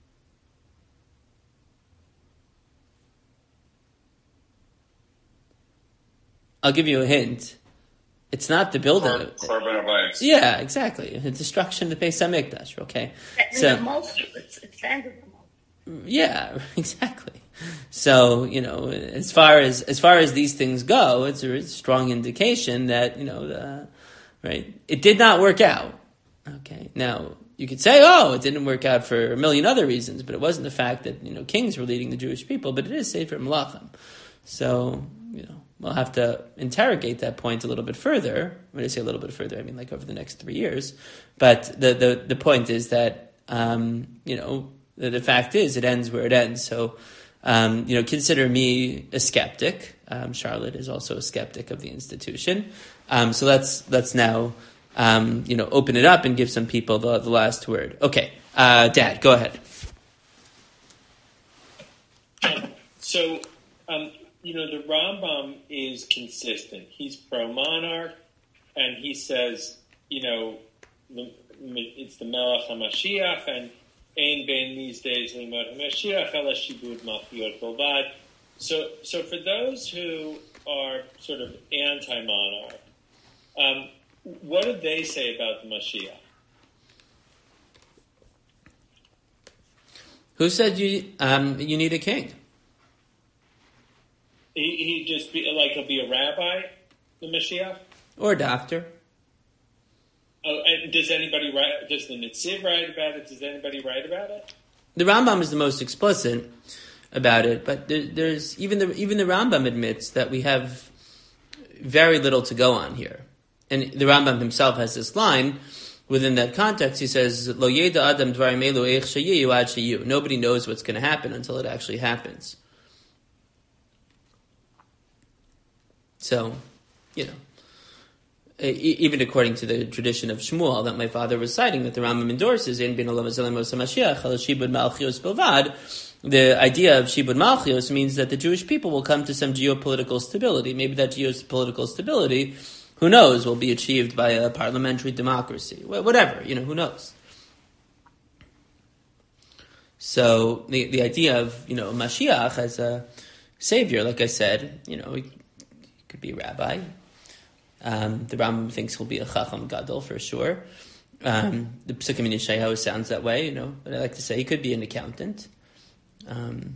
I'll give you a hint. It's not the building of Korban Habayis. Yeah, exactly. The destruction of the Beis HaMikdash, okay? So, the most, it's, it's the end of the most. Yeah, exactly. So, you know, as far as as far as these things go, it's a strong indication that, you know, the, right, it did not work out. Okay, now, you could say, oh, it didn't work out for a million other reasons, but it wasn't the fact that, you know, kings were leading the Jewish people, but it is Sefer Melachim. So, you know, we'll have to interrogate that point a little bit further. When I say a little bit further, I mean like over the next three years. But the the, the point is that, um, you know, the, the fact is it ends where it ends. So, um, you know, consider me a skeptic. Um, Charlotte is also a skeptic of the institution. Um, so let's let's now, um, you know, open it up and give some people the, the last word. Okay, uh, Dad, go ahead. So, um, you know, the Rambam is consistent. He's pro-monarch, and he says, you know, it's the Melech HaMashiach, and Ein Ben these days Limot HaMashiach Ela Shibud Malchiot Bilvad. So, so for those who are sort of anti-monarch, um, what do they say about the Mashiach? Who said you um, you need a king? He he just be like he'll be a rabbi, the Mashiach, or a doctor. Oh, and does anybody write? Does the Netziv write about it? Does anybody write about it? The Rambam is the most explicit about it, but there, there's even the even the Rambam admits that we have very little to go on here, and the Rambam himself has this line within that context. He says, "Lo yeda adam dvarim elu eich sheyiyu ad sheyiyu." Nobody knows what's going to happen until it actually happens. So, you know, even according to the tradition of Shmuel that my father was citing, that the Rambam endorses, in bin olam hazeh lemos hamashiach al shibud malchios bilvad, the idea of shibud malchios means that the Jewish people will come to some geopolitical stability. Maybe that geopolitical stability, who knows, will be achieved by a parliamentary democracy. Whatever, you know, who knows. So the the idea of, you know, Mashiach as a savior, like I said, you know, he could be a rabbi. Um, the Rambam thinks he'll be a Chacham Gadol for sure. Um, the Psukim in Yeshayahu sounds that way, you know, but I like to say he could be an accountant. Um,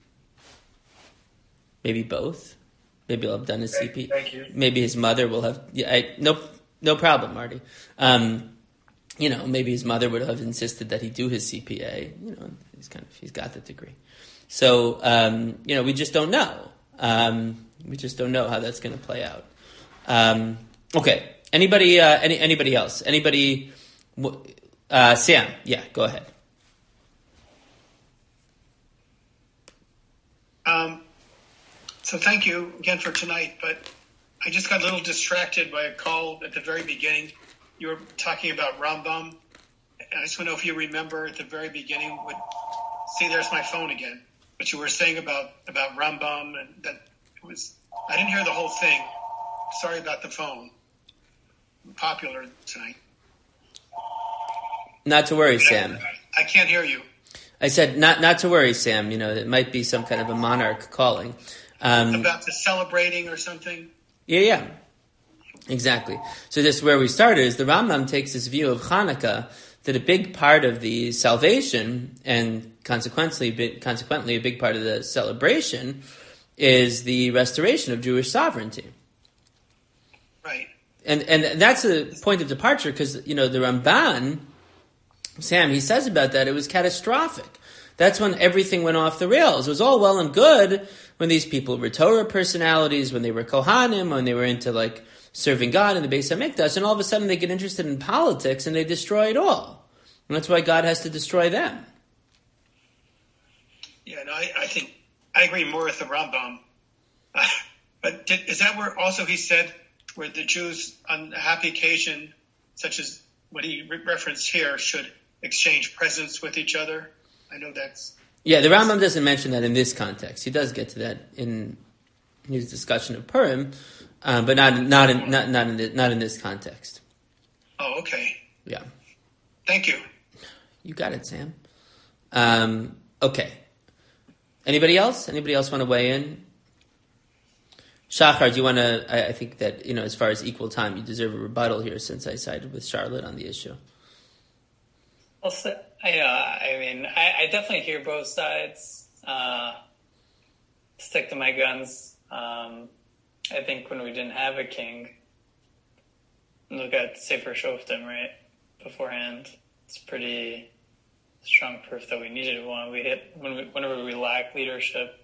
maybe both. Maybe he'll have done his C P. Thank you. Maybe his mother will have. Yeah, I, no, no problem, Marty. Um, you know, maybe his mother would have insisted that he do his C P A. You know, he's kind of he's got the degree. So um, you know, we just don't know. Um, we just don't know how that's going to play out. Um, okay. Anybody? Uh, any anybody else? Anybody? Uh, Sam? Yeah. Go ahead. Um, so thank you again for tonight, but I just got a little distracted by a call at the very beginning. You were talking about Rambam, and I just want to know if you remember at the very beginning. What, see, there's my phone again. What you were saying about, about Rambam, and that it was. I didn't hear the whole thing. Sorry about the phone. I'm popular tonight. Not to worry, Sam. I, I can't hear you. I said, not not to worry, Sam. You know, it might be some kind of a monarch calling. Um, About the celebrating or something? Yeah, yeah. Exactly. So this is where we started, is the Rambam takes this view of Hanukkah, that a big part of the salvation, and consequently, consequently a big part of the celebration, is the restoration of Jewish sovereignty. Right. And and that's a point of departure, because, you know, the Ramban, Sam, he says about that, it was catastrophic. That's when everything went off the rails. It was all well and good when these people were Torah personalities, when they were Kohanim, when they were into, like, serving God in the Beis HaMikdash, and all of a sudden they get interested in politics and they destroy it all. And that's why God has to destroy them. Yeah, no, I, I think, I agree more with the Rambam. Uh, but did, is that where also he said, where the Jews on a happy occasion, such as what he re- referenced here, should exchange presents with each other? I know that's... Yeah, the Rambam doesn't mention that in this context. He does get to that in his discussion of Purim, um, but not not in not not in the, not in this context. Oh, okay. Yeah. Thank you. You got it, Sam. Um, okay. Anybody else? Anybody else want to weigh in? Shachar, do you want to? I, I think that, you know, as far as equal time, you deserve a rebuttal here, since I sided with Charlotte on the issue. Well, so, I, uh, I mean, I, I definitely hear both sides. Uh, stick to my guns. Um, I think when we didn't have a king, look at Sefer Shoftim, right, beforehand. It's pretty strong proof that we needed one. We hit when we, whenever we lack leadership.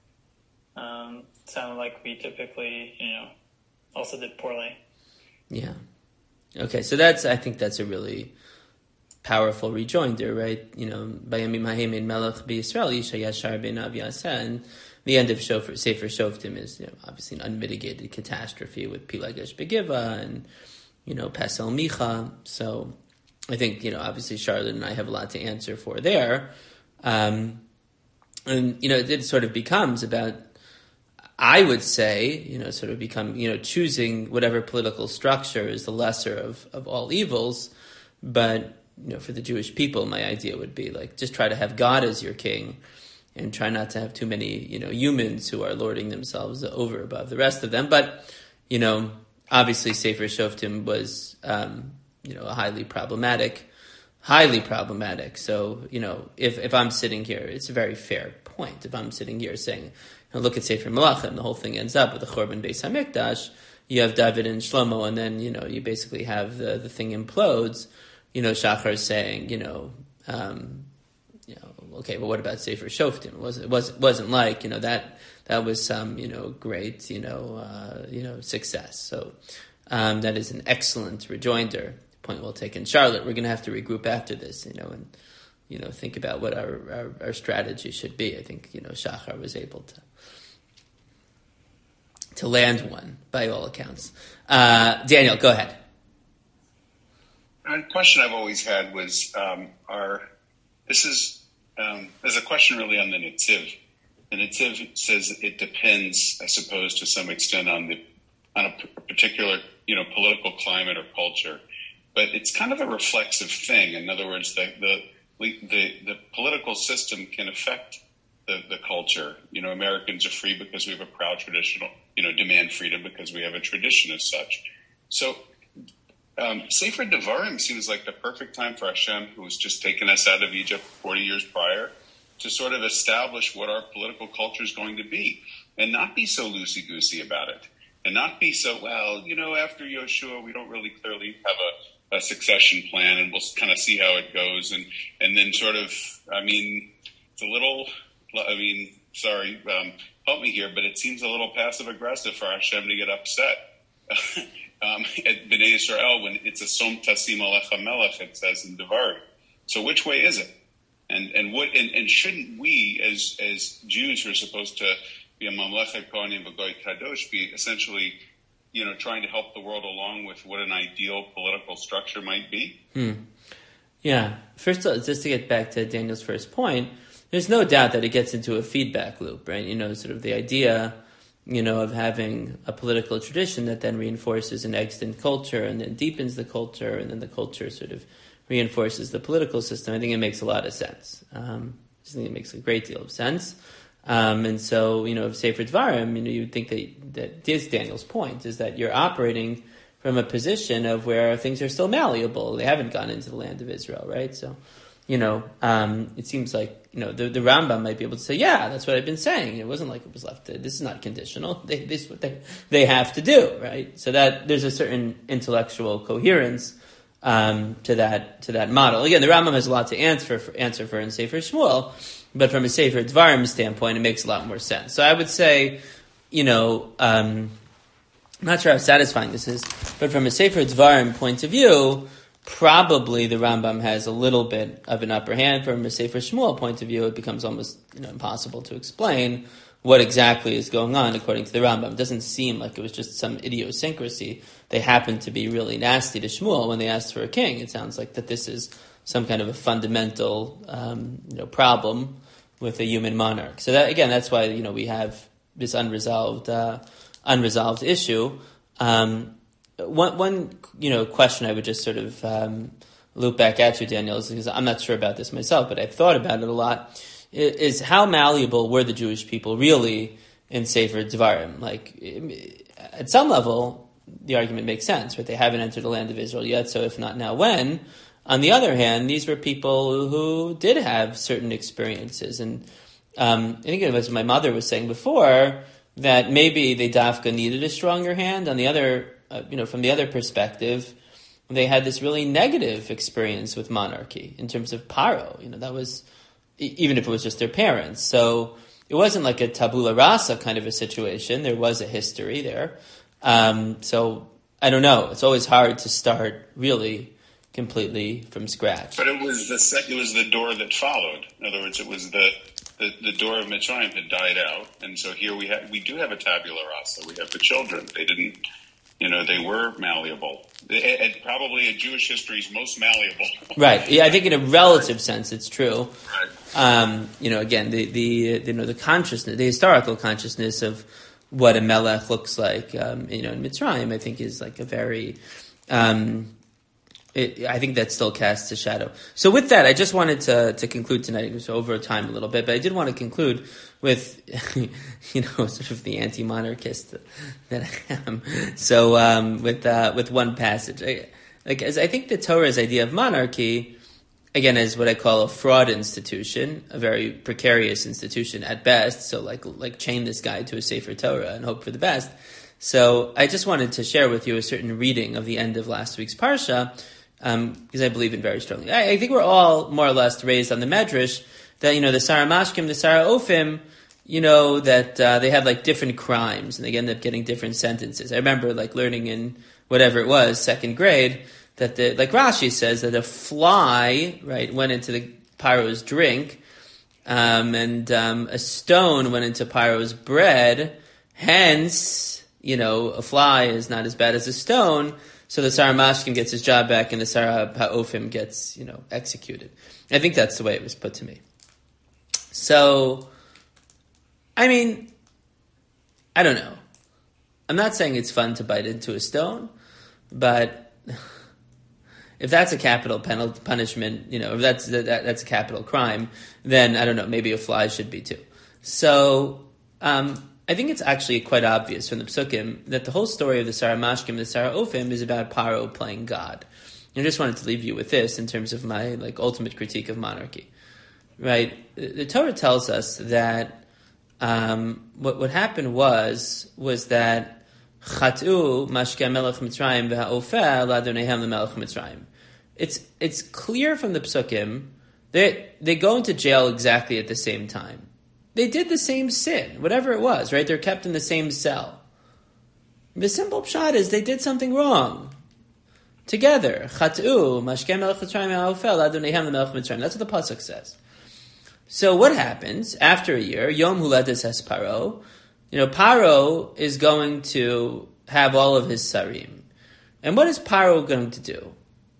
Um, it sounded like we typically, you know, also did poorly. Yeah. Okay, so that's, I think that's a really powerful rejoinder, right? You know, Bayamim Ha'imin Melech B'Yisrael Yisha Yashar Beinav Yaseh, and the end of Shofar, Sefer Shoftim is, you know, obviously an unmitigated catastrophe with Pilagesh Begiva and, you know, Pasel Micha. So I think, you know, obviously Charlotte and I have a lot to answer for there. Um, and, you know, it sort of becomes about, I would say, you know, sort of become, you know, choosing whatever political structure is the lesser of, of all evils. But, you know, for the Jewish people, my idea would be like, just try to have God as your king and try not to have too many, you know, humans who are lording themselves over above the rest of them. But, you know, obviously Sefer Shoftim was, um, you know, a highly problematic, highly problematic. So, you know, if, if I'm sitting here, it's a very fair point. If I'm sitting here saying, you know, look at Sefer Melachim, the whole thing ends up with the Chorban Beis HaMikdash, you have David and Shlomo, and then, you know, you basically have the, the thing implodes. You know, Shachar is saying, you know, um, you know, okay, but what about Sefer Shoftim? It wasn't, it wasn't, wasn't like, you know, that, that was some, you know, great, you know, uh, you know, success. So, um, that is an excellent rejoinder. Point well taken. Charlotte, we're going to have to regroup after this, you know, and, you know, think about what our, our, our strategy should be. I think, you know, Shachar was able to, to land one by all accounts. Uh, Daniel, go ahead. A question I've always had was, um, are, this is, um, there's a question really on the Netziv. The Netziv says it depends, I suppose, to some extent on the, on a p- particular, you know, political climate or culture. But it's kind of a reflexive thing. In other words, the, the, the, the political system can affect the, the culture. You know, Americans are free because we have a proud traditional, you know, demand freedom because we have a tradition as such. So, Um, Sefer Devarim seems like the perfect time for Hashem, who has just taken us out of Egypt forty years prior, to sort of establish what our political culture is going to be and not be so loosey-goosey about it and not be so, well, you know, after Yoshua, we don't really clearly have a a succession plan, and we'll kind of see how it goes. And, and then sort of, I mean, it's a little, I mean, sorry, um, help me here, but it seems a little passive aggressive for Hashem to get upset um, at Bnei Yisrael when it's a som tasim alecha melech, it says in Devarim. So which way is it? And and what and, and shouldn't we as as Jews who are supposed to be a mamlechet kohanim v'goy kadosh be essentially, you know, trying to help the world along with what an ideal political structure might be? Hmm. Yeah. First of all, just to get back to Daniel's first point, there's no doubt that it gets into a feedback loop, right? You know, sort of the idea, you know, of having a political tradition that then reinforces an extant culture and then deepens the culture, and then the culture sort of reinforces the political system. I think it makes a lot of sense. Um, I think it makes a great deal of sense. Um, and so, you know, of Sefer Dvarim, you know, you would think that, that is Daniel's point, is that you're operating from a position of where things are still malleable. They haven't gone into the land of Israel, right? So, you know, um, it seems like, you know, the, the Rambam might be able to say, yeah, that's what I've been saying. It wasn't like it was left to, this is not conditional. They, this is what they, they have to do, right? So that there's a certain intellectual coherence um, to that to that model. Again, the Rambam has a lot to answer for, answer for in Sefer Shmuel, but from a Sefer Dvarim standpoint, it makes a lot more sense. So I would say, you know, um, I'm not sure how satisfying this is, but from a Sefer Dvarim point of view, probably the Rambam has a little bit of an upper hand. From a Sefer Shmuel point of view, it becomes almost, you know, impossible to explain what exactly is going on according to the Rambam. It doesn't seem like it was just some idiosyncrasy. They happened to be really nasty to Shmuel when they asked for a king. It sounds like that this is some kind of a fundamental, um, you know, problem with a human monarch. So that, again, that's why, you know, we have this unresolved, uh, unresolved issue. Um, One, one, you know, question I would just sort of um, loop back at you, Daniel, is because I'm not sure about this myself, but I've thought about it a lot, is how malleable were the Jewish people really in Sefer Dvarim? Like, at some level, the argument makes sense, right? They haven't entered the land of Israel yet, so if not now, when? On the other hand, these were people who did have certain experiences, and um, I think it was my mother was saying before that maybe they dafka needed a stronger hand. On the other Uh, you know, from the other perspective, they had this really negative experience with monarchy in terms of Paro. You know, that was, even if it was just their parents. So it wasn't like a tabula rasa kind of a situation. There was a history there. Um, so I don't know. It's always hard to start really completely from scratch. But it was the it was the door that followed. In other words, it was the the, the door of Mitzrayim had died out, and so here we have we do have a tabula rasa. We have the children. They didn't. You know, they were malleable. It, it, probably a Jewish history's most malleable. Right. Yeah, I think in a relative sense, it's true. Right. Um, you know, again, the, the, you know, the consciousness, the historical consciousness of what a melech looks like, um, you know, in Mitzrayim, I think is like a very, um, it, I think that still casts a shadow. So with that, I just wanted to, to conclude tonight. It was over time a little bit, but I did want to conclude with, you know, sort of the anti-monarchist that I am. So, um, with, uh, with one passage, I, like, as I think the Torah's idea of monarchy, again, is what I call a fraud institution, a very precarious institution at best. So like, like chain this guy to a Sefer Torah and hope for the best. So I just wanted to share with you a certain reading of the end of last week's Parsha, um, because I believe it very strongly. I, I think we're all more or less raised on the Medrash that, you know, the Sarah Mashkim, the Sarah Ophim, you know, that uh, they had like different crimes and they end up getting different sentences. I remember like learning in whatever it was, second grade, that the, like Rashi says that a fly, right, went into the Paro's drink, um, and um, a stone went into Paro's bread. Hence, you know, a fly is not as bad as a stone. So the Sarah Mashkim gets his job back and the Sarah Ha'ofim gets, you know, executed. I think that's the way it was put to me. So, I mean, I don't know. I'm not saying it's fun to bite into a stone, but if that's a capital penalty, punishment, you know, if that's that, that's a capital crime, then I don't know, maybe a fly should be too. So, um, I think it's actually quite obvious from the Psukim that the whole story of the Sarah Mashkim and the Sarah Ophim is about Paro playing God. I just wanted to leave you with this in terms of my like ultimate critique of monarchy. Right? The Torah tells us that um, what what happened was was that Chatu mashke melech Mitzrayim v'ha'ofel ladoneihem lemelech Mitzrayim. It's it's clear from the psukim that they go into jail exactly at the same time. They did the same sin, whatever it was, right? They're kept in the same cell. The simple pshat is they did something wrong. Together. Chatu mashke melech Mitzrayim v'ha'ofel ladoneihem lemelech Mitzrayim. That's what the pasuk says. So what happens after a year? Yom huledes es Paro. You know, Paro is going to have all of his sarim. And what is Paro going to do?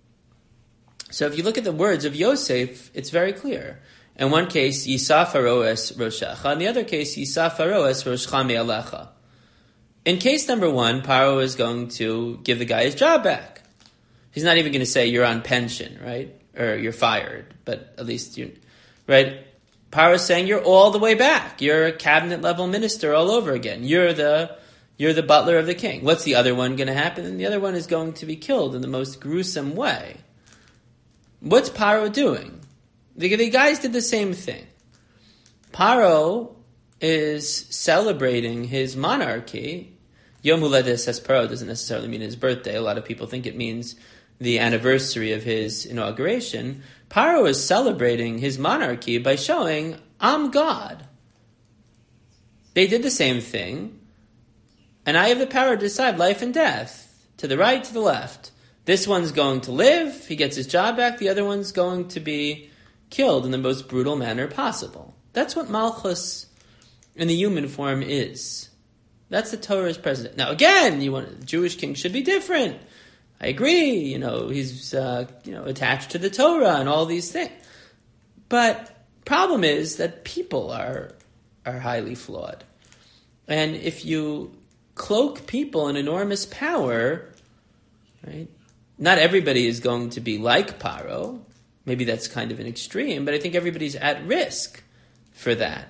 So if you look at the words of Yosef, it's very clear. In one case, Yisa Faro es Roshecha. In the other case, Yisa Faro es Roshcha me'alecha. In case number one, Paro is going to give the guy his job back. He's not even going to say you're on pension, right? Or you're fired, but at least you, right? Paro is saying you're all the way back. You're a cabinet level minister all over again. You're the you're the butler of the king. What's the other one going to happen? And the other one is going to be killed in the most gruesome way. What's Paro doing? The, the guys did the same thing. Paro is celebrating his monarchy. Yom Huledes es Paro doesn't necessarily mean his birthday. A lot of people think it means the anniversary of his inauguration. Paro is celebrating his monarchy by showing, I'm God. They did the same thing, and I have the power to decide life and death, to the right, to the left. This one's going to live, he gets his job back, the other one's going to be killed in the most brutal manner possible. That's what Malchus in the human form is. That's the Torah's president. Now again, you want the Jewish king should be different. I agree, you know, he's, uh, you know, attached to the Torah and all these things. But problem is that people are are highly flawed. And if you cloak people in enormous power, right, not everybody is going to be like Paro. Maybe that's kind of an extreme, but I think everybody's at risk for that.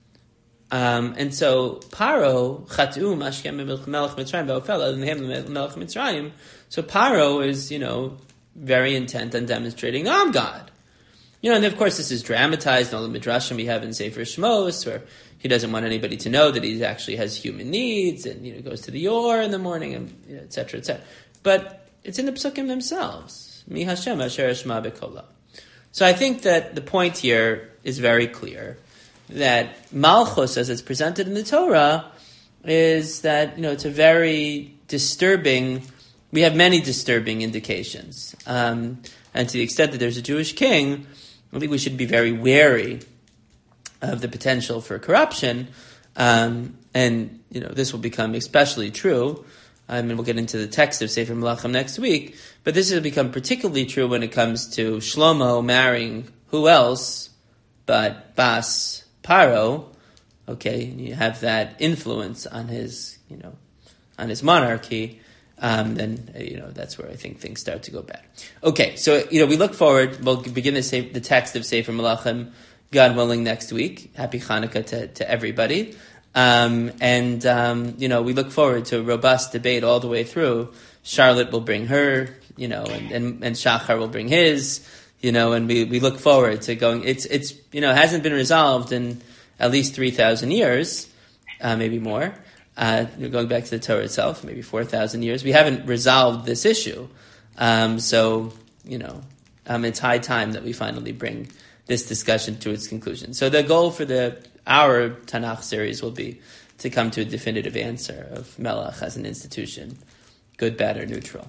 Um, and so Paro, Chatu mashke melech Mitzrayim v'ofel melech Mitzrayim. So Paro is, you know, very intent on demonstrating, no, I'm God. You know, and of course this is dramatized in all the midrashim we have in Sefer Shmos, where he doesn't want anybody to know that he actually has human needs, and, you know, goes to the Yor in the morning, and, you know, et cetera, et cetera. But it's in the psukim themselves. Mi Hashem asher eshma b'kola. So I think that the point here is very clear, that Malchus, as it's presented in the Torah, is that, you know, it's a very disturbing, we have many disturbing indications. Um, and to the extent that there's a Jewish king, I think we should be very wary of the potential for corruption. Um, and, you know, this will become especially true. I mean, we'll get into the text of Sefer Melachim next week, but this will become particularly true when it comes to Shlomo marrying who else but Bas Paro. Okay, and you have that influence on his, you know, on his monarchy. Um, then, you know, that's where I think things start to go bad. Okay, so, you know, we look forward, we'll begin the, the text of Sefer Melachim, God willing, next week. Happy Hanukkah to, to everybody. Um, and, um, you know, we look forward to a robust debate all the way through. Charlotte will bring her, you know, and, and, and Shachar will bring his, you know, and we, we look forward to going, it's, it's, you know, hasn't been resolved in at least three thousand years, uh, maybe more. Uh, going back to the Torah itself, maybe four thousand years. We haven't resolved this issue. Um, so, you know, um, it's high time that we finally bring this discussion to its conclusion. So the goal for the our Tanakh series will be to come to a definitive answer of Melech as an institution, good, bad, or neutral.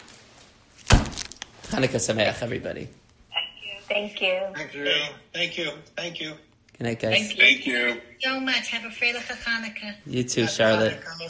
Hanukkah Sameach, everybody. Thank you. Thank you. Thank you. Thank you. Good night, guys. Thank you. Thank you. so much. Have a Freilich Hanukkah. You too, Charlotte.